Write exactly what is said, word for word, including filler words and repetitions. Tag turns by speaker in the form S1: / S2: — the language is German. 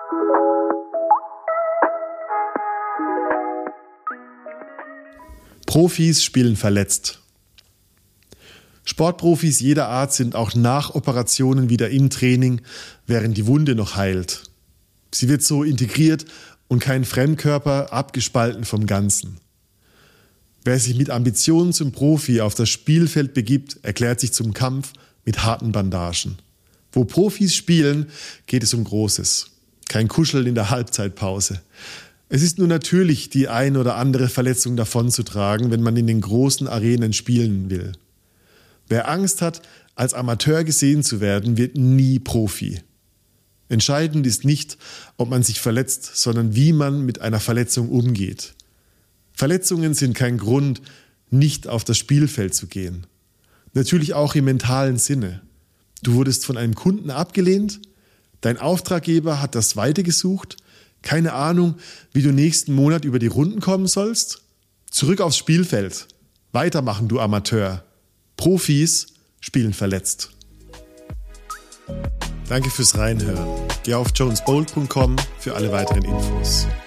S1: Profis spielen verletzt. Sportprofis jeder Art sind auch nach Operationen wieder im Training, während die Wunde noch heilt. Sie wird so integriert und kein Fremdkörper abgespalten vom Ganzen. Wer sich mit Ambitionen zum Profi auf das Spielfeld begibt, erklärt sich zum Kampf mit harten Bandagen. Wo Profis spielen, geht es um Großes. Kein Kuscheln in der Halbzeitpause. Es ist nur natürlich, die ein oder andere Verletzung davonzutragen, wenn man in den großen Arenen spielen will. Wer Angst hat, als Amateur gesehen zu werden, wird nie Profi. Entscheidend ist nicht, ob man sich verletzt, sondern wie man mit einer Verletzung umgeht. Verletzungen sind kein Grund, nicht auf das Spielfeld zu gehen. Natürlich auch im mentalen Sinne. Du wurdest von einem Kunden abgelehnt, dein Auftraggeber hat das weitergesucht, keine Ahnung, wie du nächsten Monat über die Runden kommen sollst? Zurück aufs Spielfeld. Weitermachen, du Amateur. Profis spielen verletzt. Danke fürs Reinhören. Geh auf jonesbold punkt com für alle weiteren Infos.